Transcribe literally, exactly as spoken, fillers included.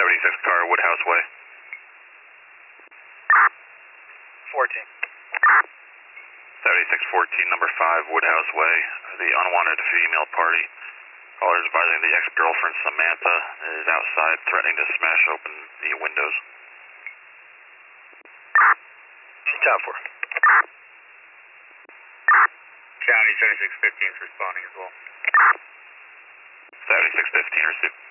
seventy-six car, Woodhouse Way. fourteen. seventy-six fourteen, number five, Woodhouse Way. The unwanted female party. Caller is advising the ex-girlfriend Samantha is outside threatening to smash open the windows. Top four. County seventy-six fifteen is responding as well. seventy-six fifteen, receive.